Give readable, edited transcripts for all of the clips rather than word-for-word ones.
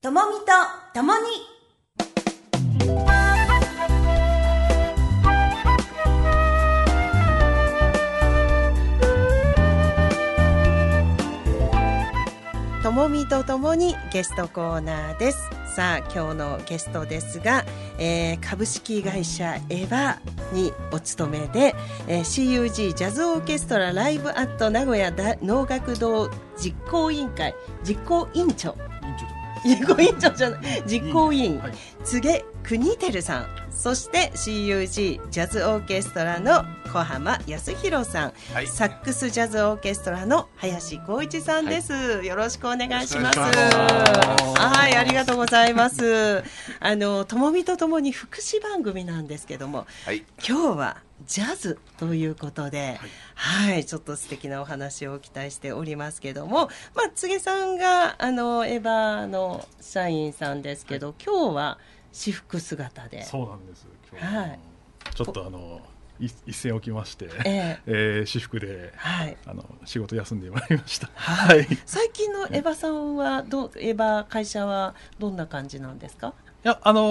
ともみとともに。 ともみとともにゲストコーナーです。さあ今日のゲストですが、株式会社エヴァにお勤めで、CUG ジャズオーケストラライブアット名古屋能楽堂実行委員会実行委員長じゃない実行委員、柘植国照さん、そして CUG ジャズオーケストラの小浜康弘さん、サックスジャズオーケストラの林光一さんです、よろしくお願いします。はい、ありがとうございます。ともみとともに福祉番組なんですけども、今日はジャズということで、ちょっと素敵なお話を期待しておりますけども、柘植さんがエヴァの社員さんですけど、今日は私服姿で。 そうなんです。今日ちょっと一線を置きまして、私服で、仕事休んでまいりました。 最近のエヴァさんはエヴァ会社はどんな感じなんですか？ いや、まだ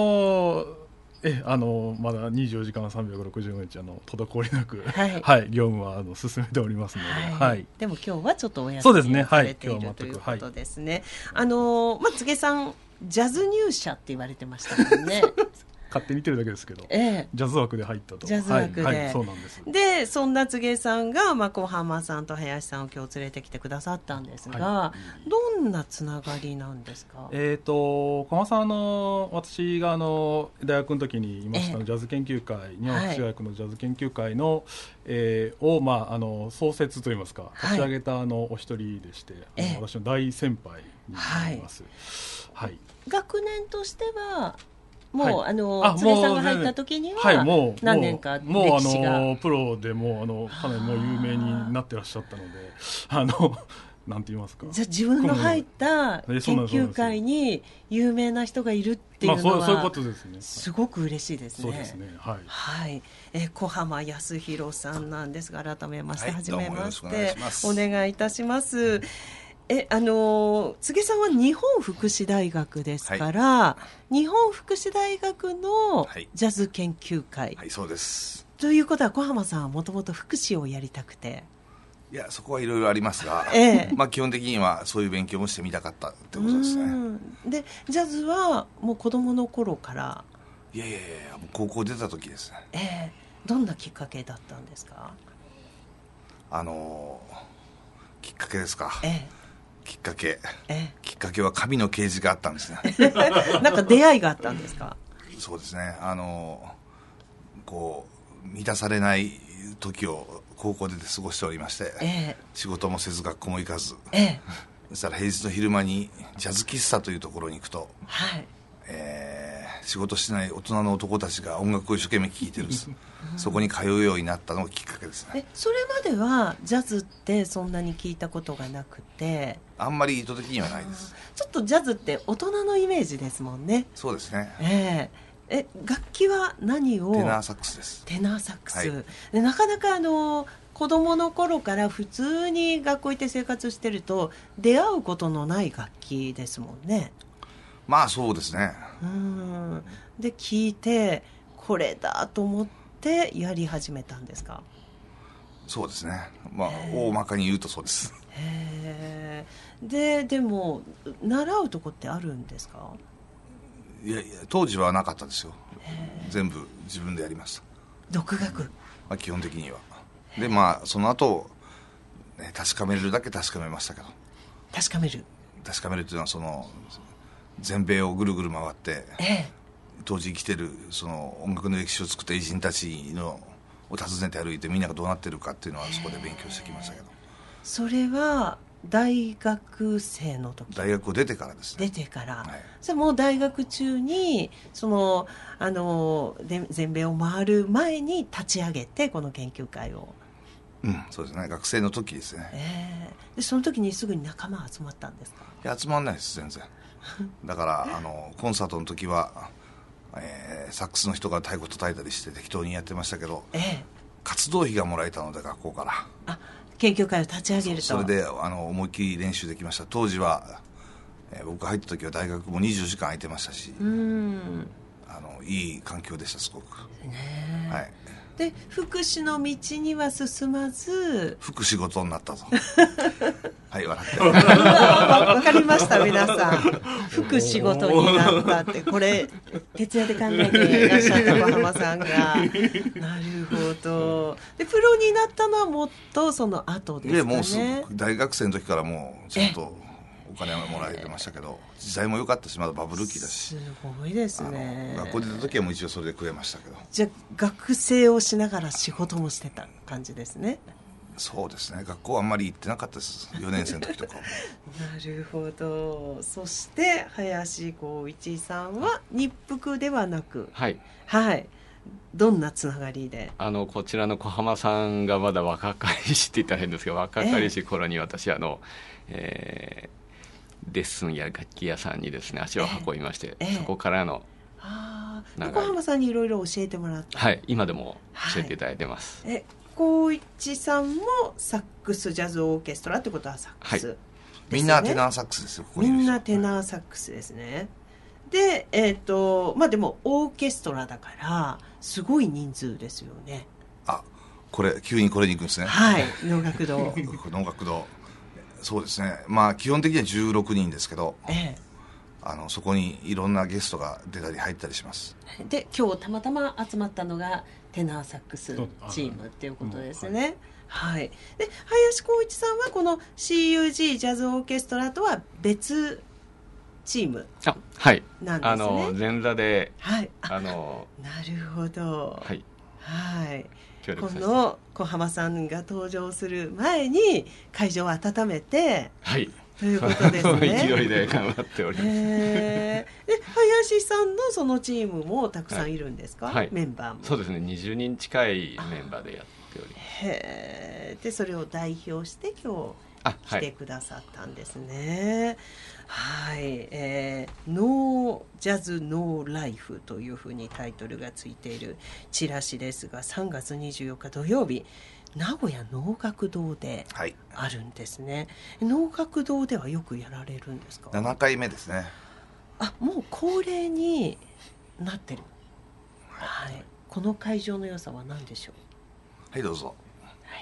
24時間365日滞りなく、業務は進めておりますので、 でも今日はちょっとお休みされているということですね。柘植さんジャズ入社って言われてましたもんね。 勝手に言ってるだけですけど、ジャズ枠で入ったと。 ジャズ枠で、 そうなんです。 でそんな柘植さんが、小浜さんと林さんを今日連れてきてくださったんですが、どんなつながりなんですか？ 小浜さん、私が大学の時にいましたジャズ研究会、日本福祉大学のジャズ研究会の、を、創設といいますか立ち上げたお一人でして、私の大先輩になります。 学年としてはもう柘植さんが入った時には何年か歴史が、 もうプロでもかなりもう有名になってらっしゃったので、なんて言いますか、 じゃあ自分の入った研究会に有名な人がいるっていうのは、 そういうことですね。 すごく嬉しいですね。 そうですね。 小浜康弘さんなんですが、改めましてはじめましてお願いいたします。柘植さんは日本福祉大学ですから、日本福祉大学のジャズ研究会、 そうです。 ということは小浜さんはもともと福祉をやりたくて。 いや、そこはいろいろありますが、基本的にはそういう勉強もしてみたかったってことですね。 でジャズはもう子供の頃から？ いや高校出た時ですね。 どんなきっかけだったんですか？ きっかけですか。きっかけは紙の掲示があったんですね。 なんか出会いがあったんですか？ そうですね。満たされない時を高校で過ごしておりまして、仕事もせず学校も行かず、そしたら平日の昼間にジャズ喫茶というところに行くと、仕事しない大人の男たちが音楽を一生懸命聴いてるんです。そこに通うようになったのがきっかけですね。 それまではジャズってそんなに聞いたことがなくて？ あんまり意図的にはないです。 ちょっとジャズって大人のイメージですもんね。 そうですね。 楽器は何を？ テナーサックスです。 テナーサックス、でなかなか子供の頃から普通に学校行って生活してると出会うことのない楽器ですもんね。 そうですね。 で聞いてこれだと思ってやり始めたんですか？ そうですね。大まかに言うとそうです。 でも習うとこってあるんですか？ いや当時はなかったですよ。全部自分でやりました。 独学？ 基本的には。でその後、確かめれるだけ確かめましたけど。確かめるというのはその全米をぐるぐる回って、当時生きてるその音楽の歴史を作った偉人たちを訪ねて歩いて、みんながどうなってるかっていうのはそこで勉強してきましたけど。それは大学生の時？ 大学を出てからですね。 出てから、それもう大学中に全米を回る前に立ち上げてこの研究会を。 そうですね。学生の時ですね。 でその時にすぐに仲間集まったんですか？ いや、集まんないです全然。だからコンサートの時は、サックスの人が太鼓叩いたりして適当にやってましたけど、活動費がもらえたので学校から。 研究会を立ち上げると。 それで思いっきり練習できました。当時は僕が入った時は大学も20時間空いてましたし、いい環境でしたすごく、はい、 で福祉の道には進まず福仕事になったとはい笑ってわかりました皆さん、福仕事になったってこれ徹夜で考えていらっしゃった小浜さんがなるほど。でプロになったのはもっとその後ですかね。 もう大学生の時からもうちゃんとお金はもらえてましたけど、時代も良かったしまだバブル期だし、 すごいですね。 学校出た時はもう一応それで食えましたけど。 じゃあ学生をしながら仕事もしてた感じですね。 そうですね、学校はあんまり行ってなかったです4年生の時とかなるほど。そして林光一さんは日服ではなく、はいはい、どんなつながりでこちらの小浜さんがまだ若かりしって言ったら変ですけど、若かりし頃に私レッスンや楽器屋さんにですね足を運びまして、そこからの小浜さんにいろいろ教えてもらった。 はい、今でも教えていただいてます。 光一さんもサックスジャズオーケストラってことはサックス、はい、 みんなテナーサックスですよ。 みんなテナーサックスですね。でまあでもオーケストラだからすごい人数ですよね。 急にこれに行くんですね。 はい、能楽堂能楽堂、そうですね、まあ基本的には16人ですけど、そこにいろんなゲストが出たり入ったりします。 で今日たまたま集まったのがテナーサックスチームっていうことですね。はい、で林光一さんはこの CUG ジャズオーケストラとは別チームなんですね。 前座で、 はい、なるほど。はい、はい、この小浜さんが登場する前に会場を温めて、はい、ということですね。 勢いで頑張っております。 で林さんのそのチームもたくさんいるんですか、はい、メンバーも。 そうですね、20人近いメンバーでやっております。 でそれを代表して今日来てくださったんですね。はい、ノージャズノーライフというふうにタイトルがついているチラシですが、3月24日土曜日名古屋能楽堂であるんですね。能楽堂ではよくやられるんですか ？7回目ですね。 もう恒例になってる。はい、この会場の良さは何でしょう？ はい、どうぞ。はい、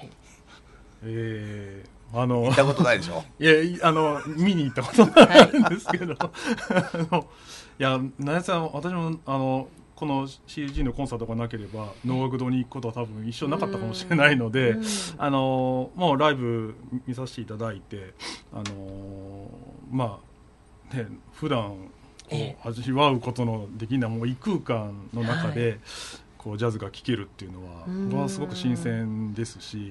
行ったことないでしょ？ いや見に行ったことないんですけどいやナヤさん、私もこの CUG のコンサートがなければ能楽堂に行くことは多分一生なかったかもしれないので、もうライブ見させていただいて、まあね、普段こう味わうことのできないもう異空間の中で、こうジャズが聴けるっていうのは僕はすごく新鮮ですし、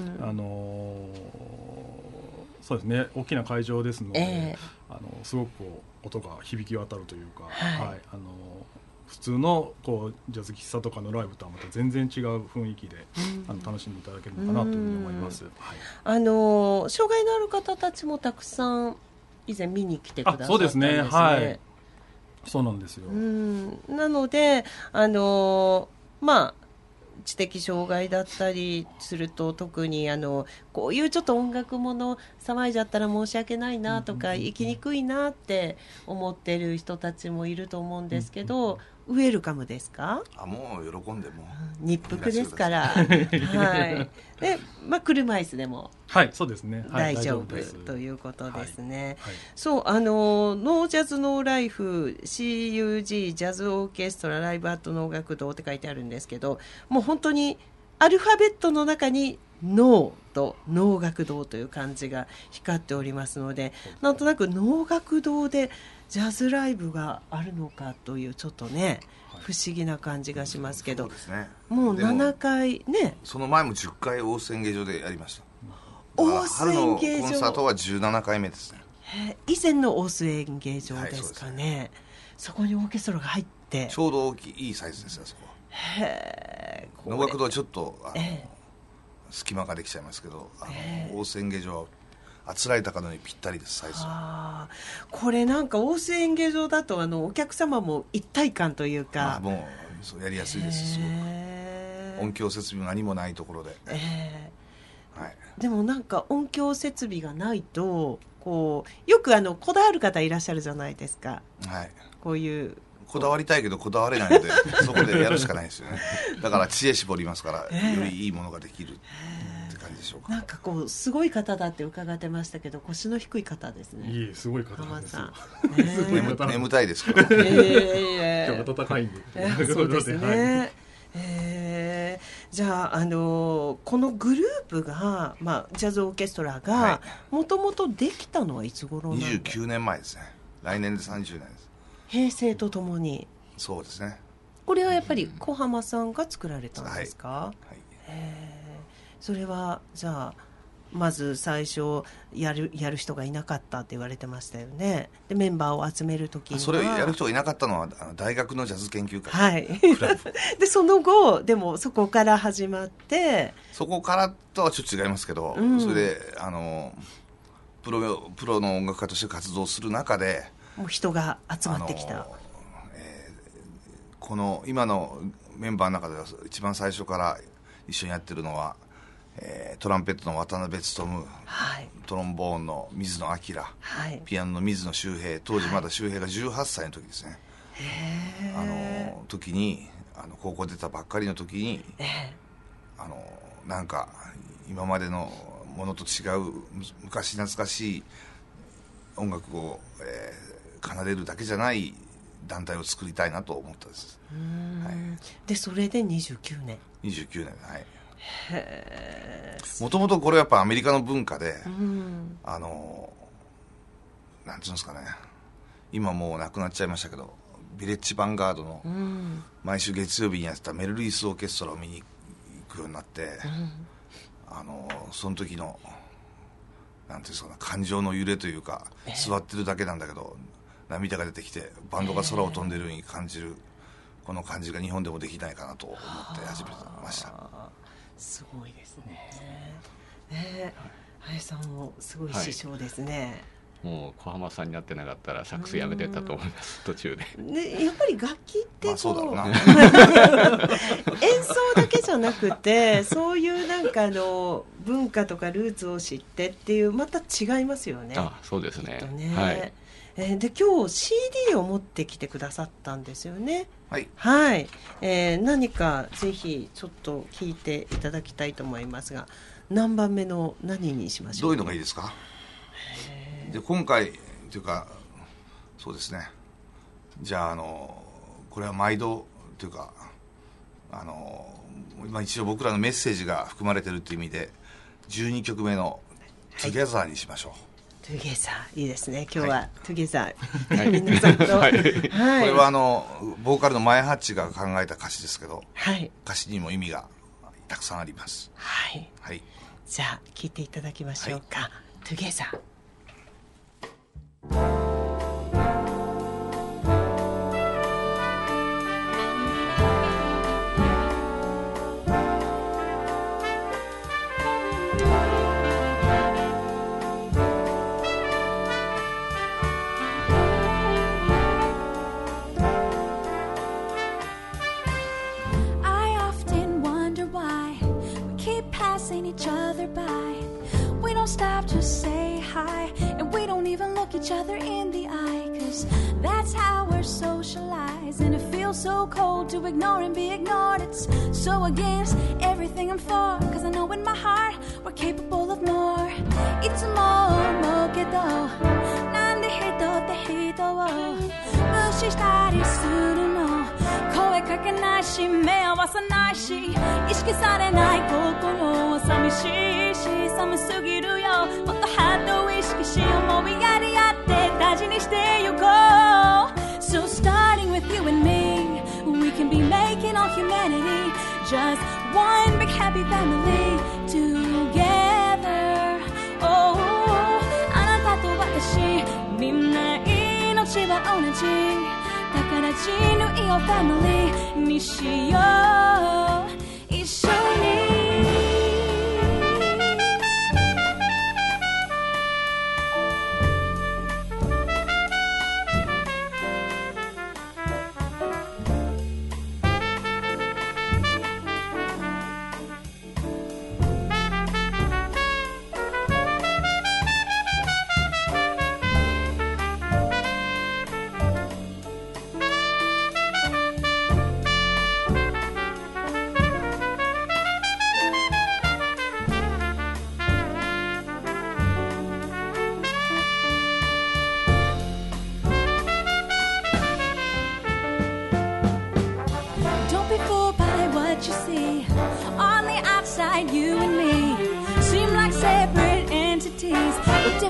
そうですね、大きな会場ですので、すごくこう音が響き渡るというか、はい、普通のこうジャズ喫茶とかのライブとはまた全然違う雰囲気で楽しんでいただけるのかなというふうに思います。 はい、障害のある方たちもたくさん以前見に来てくださったんですね。 そうですね、はい、そうなんですよ。 なのでまあ知的障害だったりすると特にこういうちょっと音楽もの騒いじゃったら申し訳ないなとか、行きにくいなって思ってる人たちもいると思うんですけど、ウェルカムですか？ もう喜んでも日服ですから、はい、で、車椅子でもそうですね、 大丈夫ということですね。そうノージャズノーライフ CUG ジャズオーケストラライブアット能楽堂って書いてあるんですけど、もう本当にアルファベットの中にノーと能楽堂という漢字が光っておりますので、なんとなく能楽堂でジャズライブがあるのかというちょっとね、不思議な感じがしますけど、もう7回ね、 その前も10回大須演芸場でやりました。春のコンサートは17回目ですね。 以前の大須演芸場ですかね。そこにオーケストラが入ってちょうどいいサイズですよ、そこは。能楽堂はちょっと隙間ができちゃいますけど、大須演芸場はあつらい高野にぴったりです、サイズは。 これなんか大須演芸場だとお客様も一体感というか、 もうやりやすいです。すごく音響設備も何もないところで、 でもなんか音響設備がないとこうよくこだわる方いらっしゃるじゃないですか。 はい、 こういうこだわりたいけどこだわれないのでそこでやるしかないですよね。だから知恵絞りますから、よりいいものができるって感じでしょうか。 なんかこうすごい方だって伺ってましたけど、腰の低い方ですね。 いいすごい方なんですよ。 眠たいですから。 今日暖かいんで。 そうですね。じゃあ、このグループが、ジャズオーケストラがもともとできたのはいつ頃なんですか ？29年前ですね。来年で30年です。 平成とともに。 そうですね。 これはやっぱり小浜さんが作られたんですか？ はい。 それはじゃあまず最初やる人がいなかったって言われてましたよね。でメンバーを集めるときにはそれをやる人がいなかったのは大学のジャズ研究会、 はい、でその後でもそこから始まって、 そこからとはちょっと違いますけど、それでプロの音楽家として活動する中でもう人が集まってきた、 この今のメンバーの中では一番最初から一緒にやってるのは、トランペットの渡辺勉、 はい、 トロンボーンの水野明、はい、ピアノの水野修平、当時まだ修平が18歳の時ですね、時に高校出たばっかりの時に、なんか今までのものと違う昔懐かしい音楽を、奏でるだけじゃない団体を作りたいなと思ったんです。 はい、でそれで29年、 はい。もともとこれはやっぱアメリカの文化で、なんていうんですかね、今もうなくなっちゃいましたけど、ビレッジヴァンガードの毎週月曜日にやってたメル・ルイスオーケストラを見に行くようになって、その時のなんていうんですかね、感情の揺れというか、座ってるだけなんだけど涙が出てきてバンドが空を飛んでるように感じる、この感じが日本でもできないかなと思って始めました。 すごいですね。林さんもすごい師匠ですね。 もう小浜さんになってなかったらサックスやめてたと思います、途中で。 やっぱり楽器ってこう、 そうだろうな演奏だけじゃなくてそういうなんか文化とかルーツを知ってっていうまた違いますよね。 そうですね。 はい。で今日 CD を持ってきてくださったんですよね。 はい、 はい。何かぜひちょっと聞いていただきたいと思いますが、何番目の何にしましょう。 どういうのがいいですか？で今回というかそうですね、じゃあこれは毎度というか一応僕らのメッセージが含まれているという意味で12曲目の「トゥゲザー」にしましょう。 トゥゲザーいいですね。今日はトゥゲザー、皆さんと、 はい、 これはボーカルの前ハッチが考えた歌詞ですけど、 はい、 歌詞にも意味がたくさんあります。 はい、 はい、 じゃあ聴いていただきましょうか。トゥゲザー。 Each other by. We don't stop to say hi, and we don't even look each other in the eye, 'cause that's how we're socialized. And it feels so cold to ignore and be ignored. It's so against everything I'm for, 'cause I know in my heart we're capable of more. いつも思うけど、なんで人って人を無視したりするの。声かけないし目合わさないし、意識されない心寂しいし寒すぎるよ。もっとハートを意識し思いやり合って大事にしてゆこう。 So starting with you and me, we can be making all humanity just one big happy family together. Oh, あなたと私みんな命は同じだから地のいいおファミリーにしよう一緒に。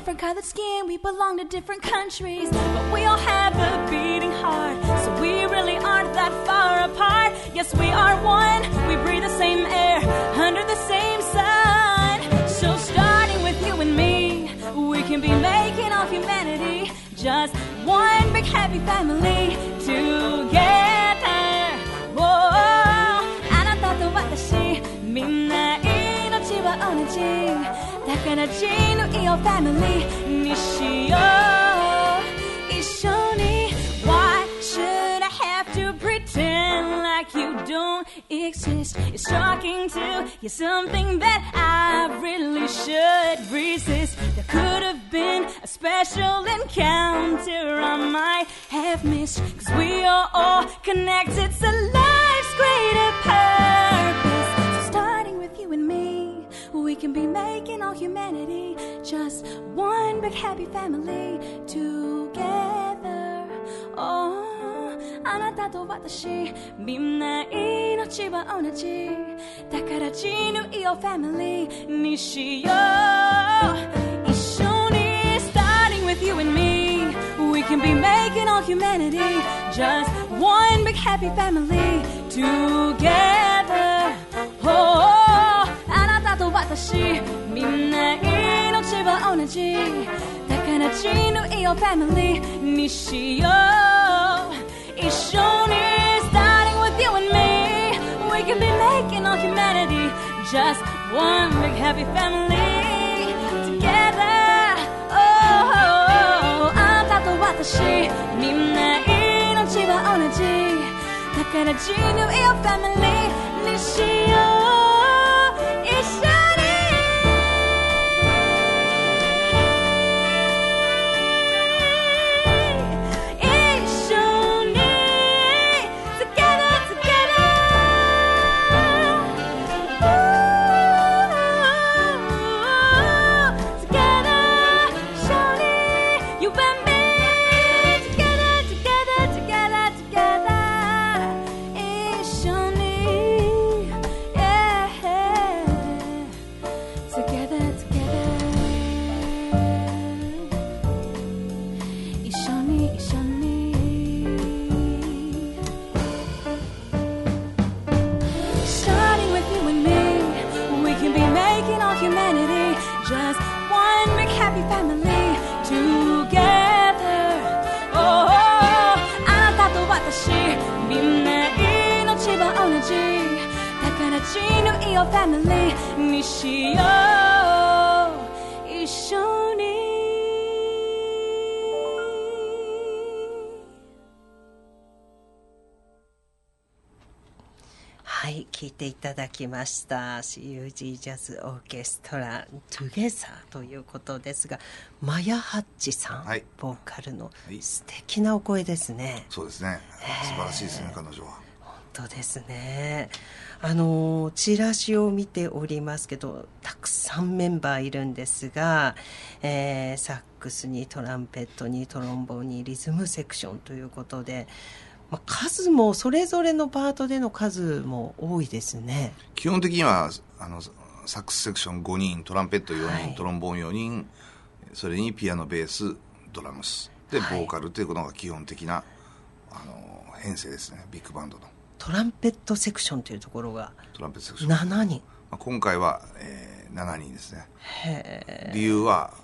different colored skin, we belong to different countries, but we all have a beating heart, so we really aren't that far apart. Yes, we are one, we breathe the same air, under the same sun. So starting with you and me, we can be making all humanity just one big happy family together. Whoa, あなたと私、みんな命は同じ。だからGのいいよファミリーにしよう。一緒に Why should I have to pretend like you don't exist? It's shocking to hear something that I really should resist. There could have been a special encounter I might have missed, 'cause we are all connected to life's greater purpose. So starting with you and me, we can be making all humanity just one big happy family together. Oh, あなたと私、みんな命は同じ。だからGのいいよファミリーにしよう。一緒に starting with you and me, we can be making all humanity just one big happy family together. Oh, あなたと私、みんな命は同じ。だからGのいいよファミリーにしよう。一緒に starting with you and me, we can be making all humanity just one big happy family together. Oh, あなたと私、みんな命は同じ。だからGのいいよファミリーにしよう。一緒にGのいいよファミリーにしよう。一緒にはい、聴いていただきました CUG ジャズオーケストラ Together ということですが、マヤハッチさん、ボーカルの素敵なお声ですね。 そうですね、素晴らしいですね、彼女は。 本当ですね。チラシを見ておりますけど、たくさんメンバーいるんですが、サックスにトランペットにトロンボーンにリズムセクションということで、数もそれぞれのパートでの数も多いですね。 基本的にはサックスセクション5人、トランペット4人、はい、トロンボーン4人、それにピアノ、ベース、ドラムスでボーカルというのが基本的な、編成ですね、ビッグバンドの。 トランペットセクションというところがトランペットセクション 7人、 今回は、7人ですね。理由は、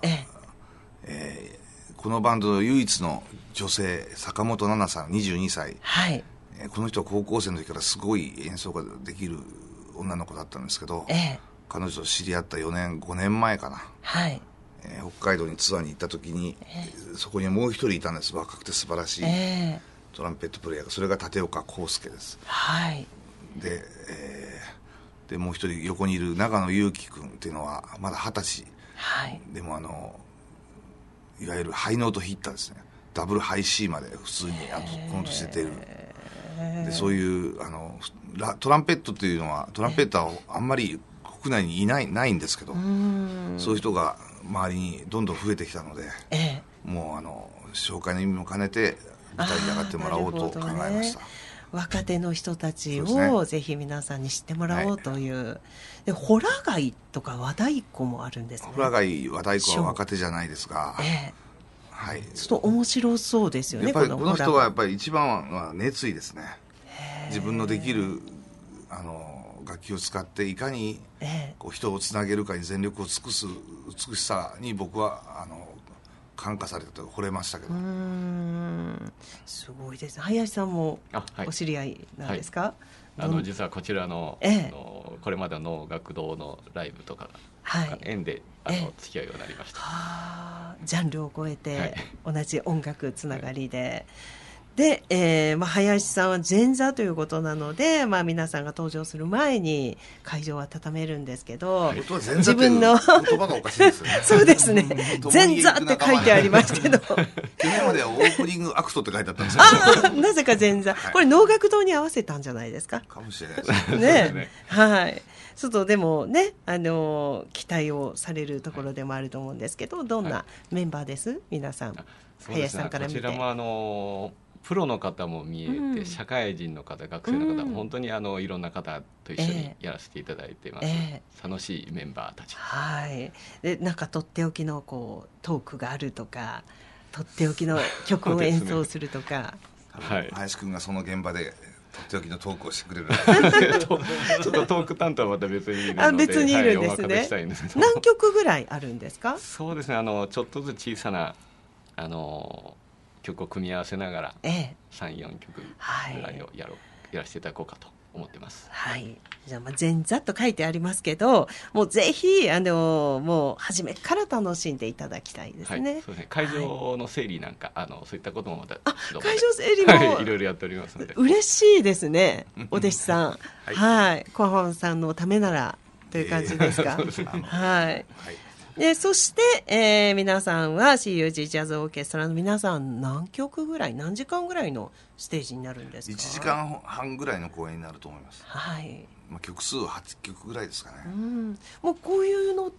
このバンドの唯一の女性、坂本奈々さん22歳、はい、この人は高校生の時からすごい演奏ができる女の子だったんですけど、彼女と知り合った5年前かな、はい、北海道にツアーに行った時に、そこにもう一人いたんです。若くて素晴らしい、トランペットプレイヤーが、それが立岡康介です。はい。でもう一人横にいる長野祐樹君っていうのはまだ20歳、はい、でもいわゆるハイノートヒッターですね。ダブルハイ C まで普通にこの年で出る。でそういうトランペットっていうのはトランペッターはあんまり国内にないんですけど、そういう人が周りにどんどん増えてきたので、もう紹介の意味も兼ねて舞台に上がってもらおうと考えました。 若手の人たちをぜひ皆さんに知ってもらおうという、でホラ貝とか和太鼓もあるんですね。 ホラ貝和太鼓は若手じゃないですが、はい、 ちょっと面白そうですよね。 やっぱりこの人はやっぱり一番は熱意ですね。自分のできる楽器を使っていかにこう人をつなげるかに全力を尽くす美しさに僕は感化されたと惚れましたけど。 すごいです。林さんもお知り合いなんですか？ 実はこちらの、これまでの能楽堂のライブとか、縁で付き合いになりました。 ジャンルを超えて、同じ音楽つながりで。で、林さんは前座ということなので、皆さんが登場する前に会場は畳めるるんですけど、 自分の言葉がおかしいですよね。 そうですね。前座って書いてありますけど、去年まではオープニングアクトって書いてあったんですよ。 なぜか前座、これ能楽堂に合わせたんじゃないですか。 かもしれないですね。はい。ちょっとでもね、期待をされるところでもあると思うんですけど、どんなメンバーです？皆さん。林さんから見て。 こちらもプロの方も見えて、社会人の方、学生の方も本当にいろんな方と一緒にやらせていただいてます。楽しいメンバーたち。 はい。で、なんかとっておきのトークがあるとか、とっておきの曲を演奏するとか。 林くんがその現場でとっておきのトークをしてくれる。 ちょっとトーク担当はまた別にいるので、 別にいるんですね。何曲ぐらいあるんですか？ そうですね。ちょっとずつ小さな曲を組み合わせながら、3、4曲ぐらいをやらせていただこうかと思ってます。 はい。じゃあ前座と書いてありますけど、もうぜひもう初めから楽しんでいただきたいですね。 そうですね。会場の整理なんか、そういったこともまた会場整理も、 いろいろやっておりますので。 嬉しいですね。お弟子さん、はい。小浜さんのためならという感じですか。はい。そして、皆さんは CUG ジャズオーケストラの皆さん何曲ぐらい、何時間ぐらいのステージになるんですか？ 1時間半ぐらいの公演になると思います。 はい。 曲数は8曲ぐらいですかね。 もうこういうのって、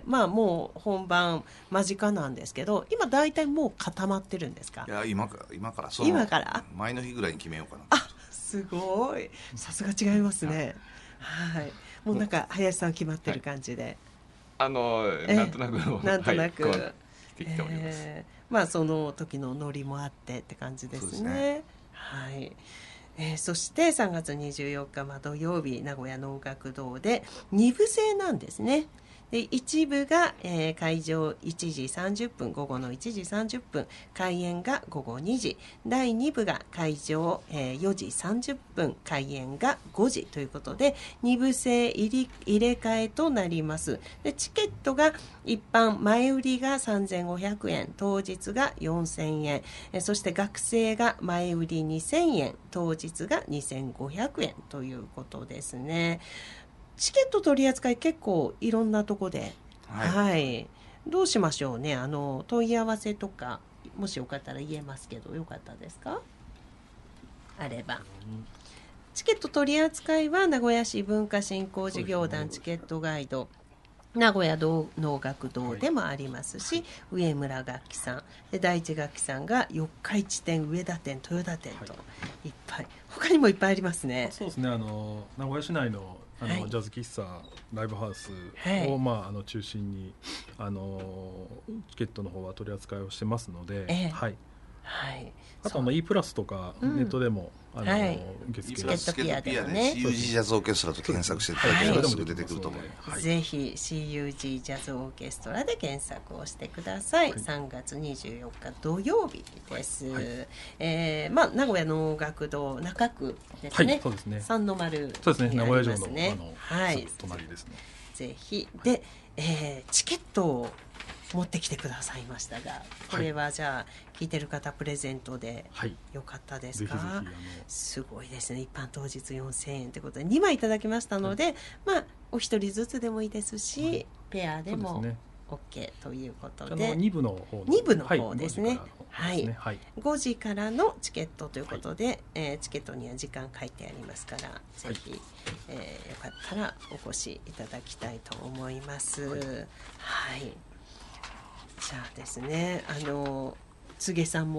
もう本番間近なんですけど、今大体もう固まってるんですか？ いや、今から今から前の日ぐらいに決めようかな。 すごい、さすが違いますね。はい。もうなんか林さん決まってる感じで。 なんとなくできております。 その時のノリもあってって感じですね。はい。そして3月24日、土曜日、名古屋能楽堂で2部制なんですね。で一部が、会場1時30分、午後の1時30分、開演が午後2時、第2部が会場、4時30分、開演が5時ということで、2部制入れ替えとなります。でチケットが一般前売りが3500円、当日が4000円、そして学生が前売り2000円、当日が2500円ということですね。チケット取り扱い結構いろんなとこで、どうしましょうね。問い合わせとかもしよかったら言えますけど、よかったですか？あれば。チケット取り扱いは名古屋市文化振興事業団チケットガイド、名古屋能楽堂でもありますし、上村楽器さんで、第一楽器さんが四日市店、上田店、豊田店と、いっぱい、他にもいっぱいありますね。 そうですね。名古屋市内のジャズ喫茶、ライブハウスを、中心にチケットの方は取り扱いをしてますので、あとEプラスとかネットでも受付チケットピアでもね、 CUG ジャズオーケストラと検索していただければすぐ出てくると思います。 ぜひ CUG ジャズオーケストラで検索をしてください。3月24日土曜日です。名古屋能楽堂中区ですね。 そうですね。 三の丸にありますね。 そうですね。名古屋城の隣ですね。 ぜひで、チケットを持ってきてくださいましたが、これはじゃあ聞いてる方プレゼントでよかったですか？ ぜひすごいですね。一般当日4000円ということで2枚いただきましたので、お一人ずつでもいいですし、ペアでも OK ということで、 2部の方ですね。5時からのチケットということで、チケットには時間書いてありますから、ぜひ、よかったらお越しいただきたいと思います。じゃあですね、柘植さんも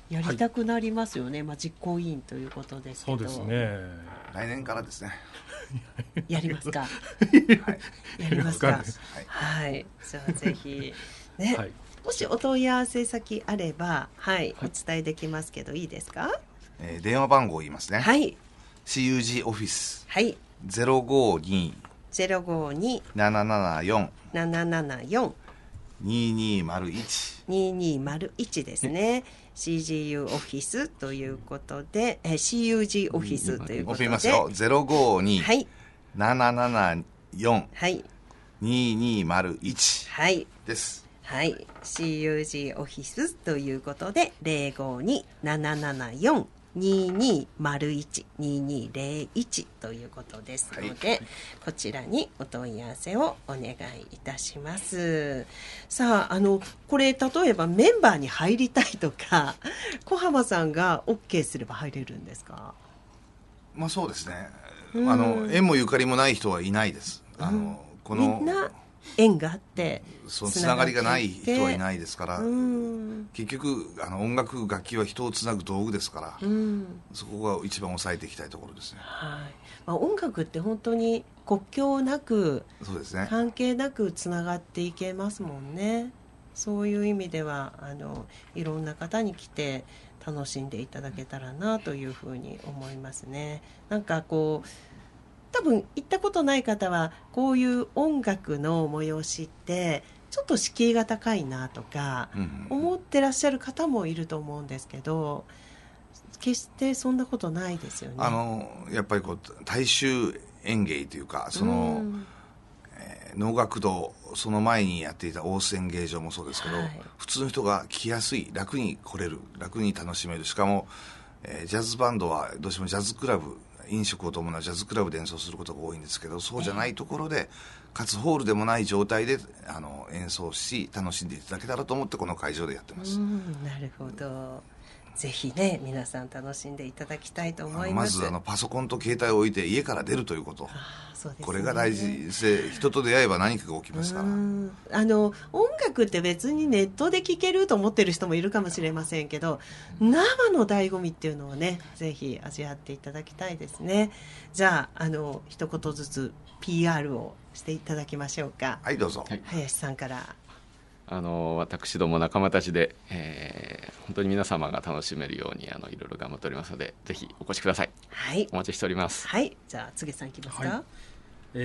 やりたくなりますよね、はい、実行委員ということですけど。 そうですね、 来年からですね。 やりますかはい、やりますか、はい、じゃあぜひね、はい、もしお問い合わせ先あれば、はい、お伝えできますけどいいですか？ 電話番号を言いますね。 はい、 CUG オフィス、 はい、052-774-2201ですね。CGU オフィスということで、CUG オフィスということで、 ますよ。052-774-2201、はい、です。 はい、CUG オフィスということで 052-774-2201 ということですので、はい、こちらにお問い合わせをお願いいたします。さあ、これ例えばメンバーに入りたいとか小浜さんが OK すれば入れるんですか？ まあそうですね、縁もゆかりもない人はいないです。このみんな縁があってそのつながりがない人はいないですから、結局音楽楽器は人をつなぐ道具ですから、そこが一番抑えていきたいところですね。 はい、音楽って本当に国境なく、 そうですね、 関係なくつながっていけますもんね。そういう意味ではいろんな方に来て楽しんでいただけたらなというふうに思いますね。なんかこう多分行ったことない方はこういう音楽の催しってちょっと敷居が高いなとか思ってらっしゃる方もいると思うんですけど、決してそんなことないですよね。 やっぱり大衆演芸というか能楽堂、その前にやっていた大須演芸場もそうですけど、はい、普通の人が来やすい、楽に来れる、楽に楽しめる。しかも、ジャズバンドはどうしてもジャズクラブ、飲食を伴うジャズクラブで演奏することが多いんですけど、そうじゃないところで、かつホールでもない状態で演奏し楽しんでいただけたらと思ってこの会場でやってます。 なるほど。ぜひね、皆さん楽しんでいただきたいと思います。 まずパソコンと携帯を置いて家から出るということ、 そうですね、 これが大事で、人と出会えば何かが起きますから。 音楽って別にネットで聴けると思ってる人もいるかもしれませんけど、生の醍醐味っていうのをね、ぜひ味わっていただきたいですね。じゃあ一言ずつ PR をしていただきましょうか。 はい、どうぞ。 林さんから。 私ども仲間たちで、本当に皆様が楽しめるようにいろいろ頑張っておりますので、ぜひお越しください。 はい、 お待ちしております。 はい、じゃあ柘植さんいきますか。 はい、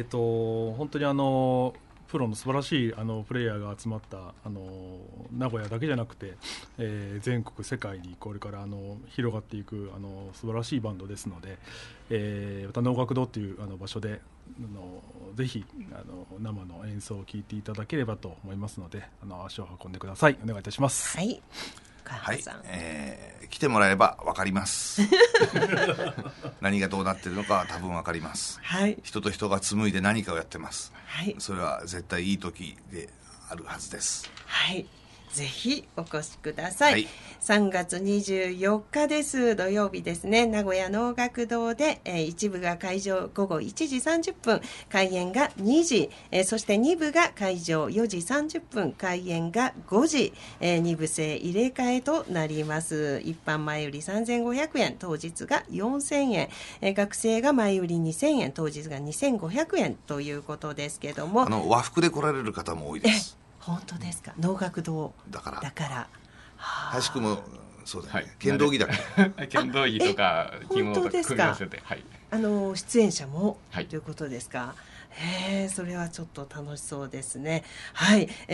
本当にプロの素晴らしいプレイヤーが集まった名古屋だけじゃなくて、全国世界にこれから広がっていく素晴らしいバンドですので、また能楽堂という場所でぜひ生の演奏を聴いていただければと思いますので、足を運んでください。お願いいたします。 はい、 はい、来てもらえば分かります何がどうなってるのかは多分分かります、 はい、 人と人が紡いで何かをやってます、 はい、 それは絶対いい時であるはずです。 はい、ぜひお越しください、はい、3月24日です。土曜日ですね。名古屋能楽堂で、1部が会場午後1時30分、開演が2時、そして2部が会場4時30分、開演が5時、2部制入れ替えとなります。一般前売り3500円、当日が4000円、学生が前売り2000円、当日が2500円ということですけども、 和服で来られる方も多いです。 本当ですか。能楽堂だから林くんもそうだね、はい、剣道着だから剣道着とか着物とか組み合わせて、はい、 出演者も、 はい、 ということですか。それはちょっと楽しそうですね。はい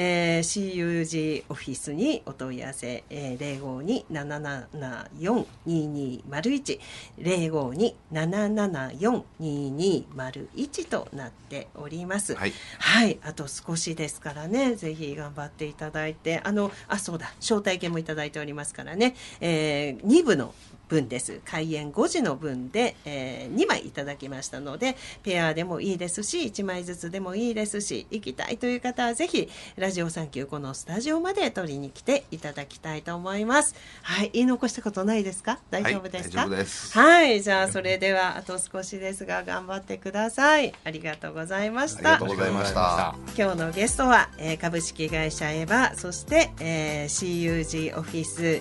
、CUG オフィスにお問い合わせ、052-774-2201 052-774-2201となっております。 はい、 はい、あと少しですからね、ぜひ頑張っていただいて、そうだ、招待券もいただいておりますからね、2部の分です。開演5時の分で、2枚いただきましたので、ペアでもいいですし1枚ずつでもいいですし、行きたいという方はぜひラジオ39このスタジオまで取りに来ていただきたいと思います。はい、言い残したことないですか？大丈夫ですか？ はい、大丈夫です。 はい、じゃあそれではあと少しですが頑張ってください。ありがとうございました。 ありがとうございました。 今日のゲストは、株式会社エヴァ、そして、CUG オフィス、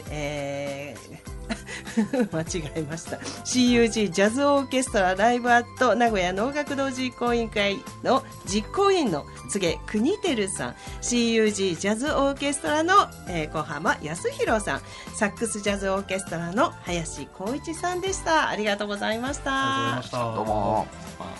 間違えました CUG ジャズオーケストラライブアット名古屋能楽堂実行委員会の実行委員の柘国照さん、 CUG ジャズオーケストラの、小浜康弘さん、サックスジャズオーケストラの林光一さんでした。ありがとうございました。 ありがとうございました。 どうも。